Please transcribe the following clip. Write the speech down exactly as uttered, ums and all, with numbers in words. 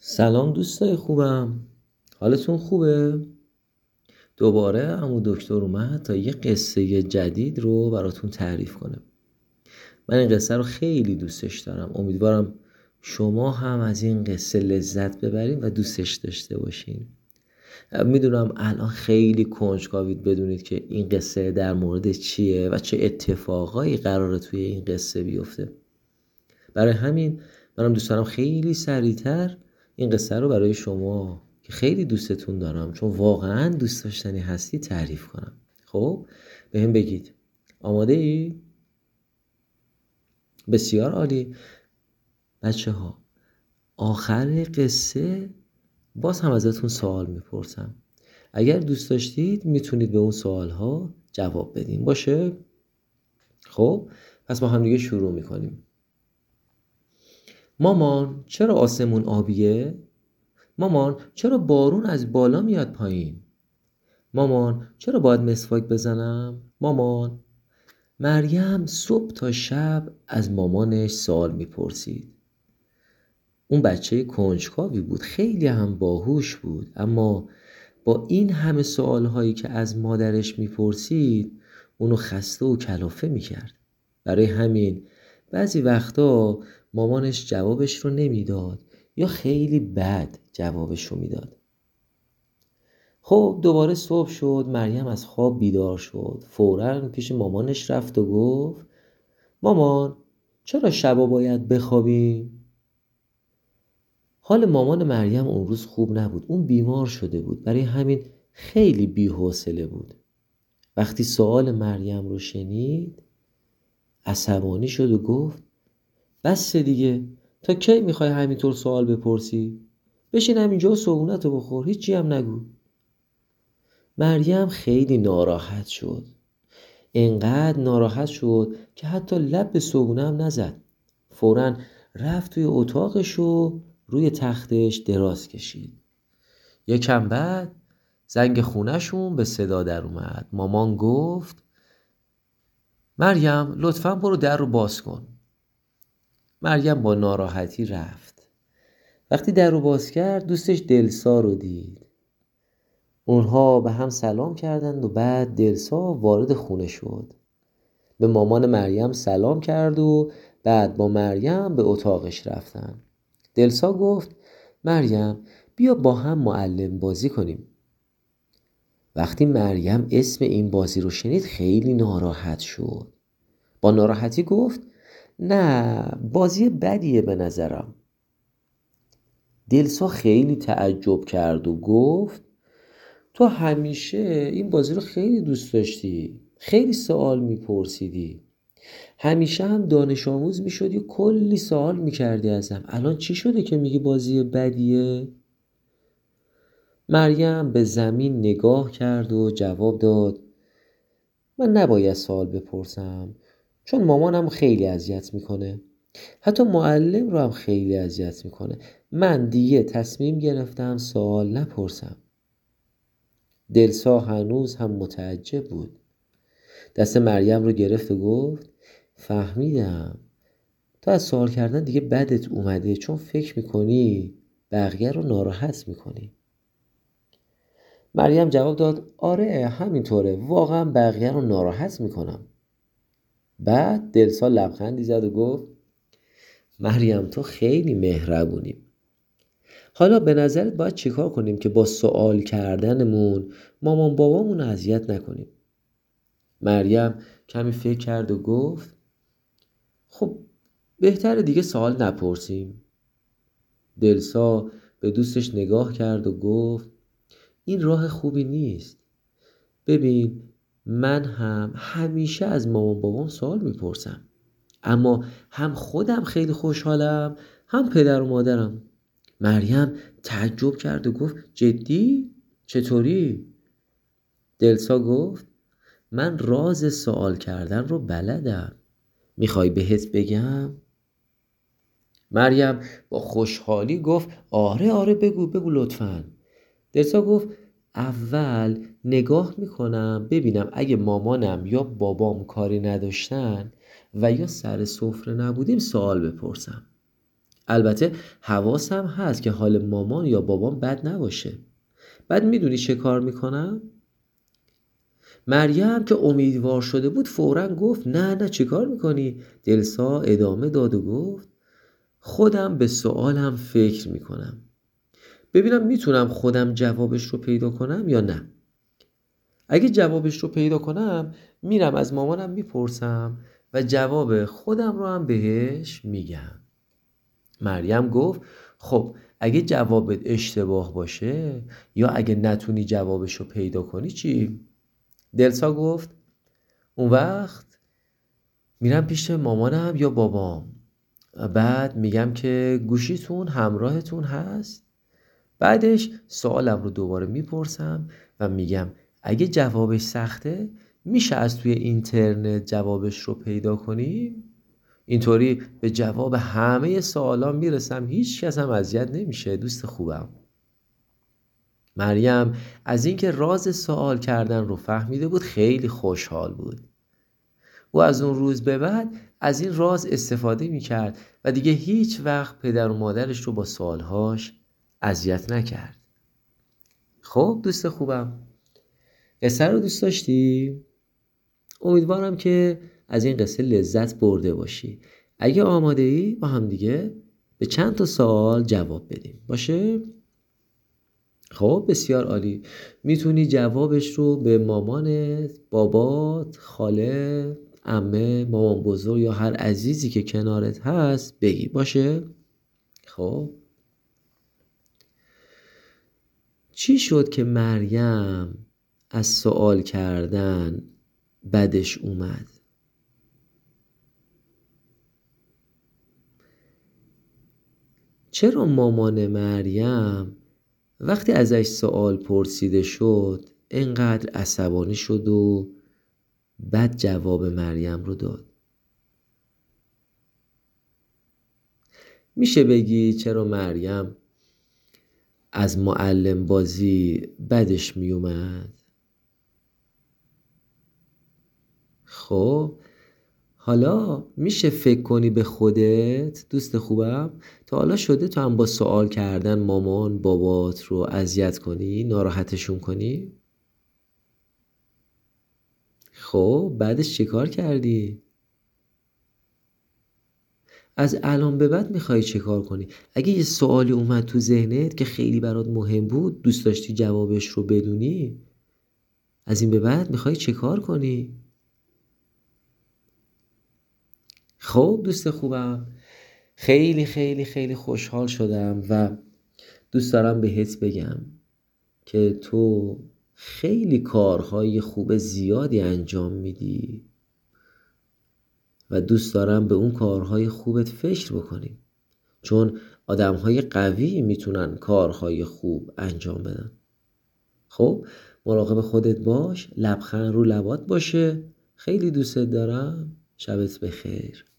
سلام دوستای خوبم، حالتون خوبه؟ دوباره عمو دکتر اومد تا یه قصه جدید رو براتون تعریف کنه. من این قصه رو خیلی دوستش دارم. امیدوارم شما هم از این قصه لذت ببرین و دوستش داشته باشین. میدونم الان خیلی کنجکاوید بدونید که این قصه در مورد چیه و چه اتفاقایی قراره توی این قصه بیفته. برای همین منم دوست دارم خیلی سریعتر این قصه رو برای شما که خیلی دوستتون دارم، چون واقعا دوست داشتنی هستی، تعریف کنم. خب به هم بگید آماده ای؟ بسیار عالی. بچه ها، آخر قصه باز هم ازتون سوال میپرسم. اگر دوست داشتید میتونید به اون سوال ها جواب بدین. باشه؟ خب پس با هم دیگه شروع میکنیم. مامان چرا آسمون آبیه؟ مامان چرا بارون از بالا میاد پایین؟ مامان چرا باید مسواک بزنم؟ مامان. مریم صبح تا شب از مامانش سوال میپرسید. اون بچه کنجکاوی بود، خیلی هم باهوش بود، اما با این همه سوالهایی که از مادرش میپرسید اونو خسته و کلافه میکرد. برای همین بعضی وقتا مامانش جوابش رو نمیداد یا خیلی بد جوابش رو میداد. خب دوباره صبح شد، مریم از خواب بیدار شد، فوراً پیش مامانش رفت و گفت مامان چرا شبا باید بخوابیم؟ حال مامان مریم اون روز خوب نبود، اون بیمار شده بود، برای همین خیلی بی‌حوصله بود. وقتی سوال مریم رو شنید عصبانی شد و گفت بس دیگه، تا کی میخوای همینطور سوال بپرسی؟ بشین همینجا و صبحونتو بخور، هیچی هم نگو. مریم خیلی ناراحت شد، اینقدر ناراحت شد که حتی لب به صبحونه هم نزد. فوراً رفت توی اتاقش و روی تختش دراز کشید. یکم بعد زنگ خونه‌شون به صدا در اومد. مامان گفت مریم لطفاً برو در رو باز کن. مریم با ناراحتی رفت. وقتی در رو باز کرد دوستش دلسا رو دید. اونها به هم سلام کردند و بعد دلسا وارد خونه شد. به مامان مریم سلام کرد و بعد با مریم به اتاقش رفتن. دلسا گفت مریم بیا با هم معلم بازی کنیم. وقتی مریم اسم این بازی رو شنید خیلی ناراحت شد. با ناراحتی گفت نه، بازی بدیه به نظرم. دلسا خیلی تعجب کرد و گفت تو همیشه این بازی رو خیلی دوست داشتی، خیلی سوال میپرسیدی، همیشه هم دانش آموز میشدی و کلی سوال میکردی ازم، الان چی شده که میگی بازی بدیه؟ مریم به زمین نگاه کرد و جواب داد من نباید سوال بپرسم، چون مامانم خیلی اذیت میکنه، حتی معلم رو هم خیلی اذیت میکنه. من دیگه تصمیم گرفتم سوال نپرسم. دلسا هنوز هم متعجب بود. دست مریم رو گرفت و گفت فهمیدم تو از سوال کردن دیگه بدت اومده، چون فکر میکنی بقیه رو ناراحت میکنی. مریم جواب داد آره همینطوره، واقعا بقیه رو ناراحت میکنم. بعد دلسا لبخندی زد و گفت مریم تو خیلی مهربونی. حالا به نظرت باید چیکار کنیم که با سوال کردنمون مامان بابامون رو اذیت نکنیم؟ مریم کمی فکر کرد و گفت خب بهتره دیگه سوال نپرسیم. دلسا به دوستش نگاه کرد و گفت این راه خوبی نیست. ببین من هم همیشه از مامان بابام سوال میپرسم، اما هم خودم خیلی خوشحالم هم پدر و مادرم. مریم تعجب کرد و گفت جدی؟ چطوری؟ دلسا گفت من راز سوال کردن رو بلدم، میخوای بهت بگم؟ مریم با خوشحالی گفت آره آره بگو بگو لطفاً. دلسا گفت اول نگاه میکنم ببینم اگه مامانم یا بابام کاری نداشتن و یا سر سفره نبودیم سوال بپرسم. البته حواسم هست که حال مامان یا بابام بد نباشه. بعد میدونی چه کار میکنم؟ مریم که امیدوار شده بود فوراً گفت نه نه چه کار میکنی؟ دلسا ادامه داد و گفت خودم به سوالم فکر میکنم ببینم میتونم خودم جوابش رو پیدا کنم یا نه. اگه جوابش رو پیدا کنم میرم از مامانم میپرسم و جواب خودم رو هم بهش میگم. مریم گفت خب اگه جوابت اشتباه باشه یا اگه نتونی جوابش رو پیدا کنی چی؟ دلسا گفت اون وقت میرم پیش مامانم یا بابام، بعد میگم که گوشیتون همراهتون هست. بعدش سوالم رو دوباره میپرسم و میگم اگه جوابش سخته میشه از توی اینترنت جوابش رو پیدا کنیم. اینطوری به جواب همه سوالا میرسم، هیچ کس هم اذیت نمیشه. دوست خوبم. مریم از اینکه راز سوال کردن رو فهمیده بود خیلی خوشحال بود. او از اون روز به بعد از این راز استفاده میکرد و دیگه هیچ وقت پدر و مادرش رو با سوالهاش اذیت نکرد. خب دوست خوبم، قصه رو دوست داشتی؟ امیدوارم که از این قصه لذت برده باشی. اگه آماده ای با هم دیگه به چند تا سوال جواب بدیم باشه؟ خب بسیار عالی. میتونی جوابش رو به مامانت، بابات، خاله، عمه، مامان بزرگ یا هر عزیزی که کنارت هست بگی باشه؟ خب چی شد که مریم از سوال کردن بدش اومد؟ چرا مامان مریم وقتی ازش سوال پرسیده شد اینقدر عصبانی شد و بد جواب مریم رو داد؟ میشه بگی چرا مریم از معلم بازی بدش میومد؟ خب حالا میشه فکر کنی به خودت دوست خوبم تا حالا شده تو هم با سوال کردن مامان بابات رو اذیت کنی، ناراحتشون کنی؟ خب بعدش چی کار کردی؟ از الان به بعد میخوای چه کار کنی؟ اگه یه سوالی اومد تو ذهنت که خیلی برات مهم بود، دوست داشتی جوابش رو بدونی، از این به بعد میخوای چه کار کنی؟ خب دوست خوبم، خیلی خیلی خیلی خوشحال شدم و دوست دارم بهت بگم که تو خیلی کارهای خوب زیادی انجام میدی و دوست دارم به اون کارهای خوبت فکر بکنی، چون آدمهای قوی میتونن کارهای خوب انجام بدن. خب مراقب خودت باش، لبخند رو لبات باشه. خیلی دوست دارم. شبت بخیر.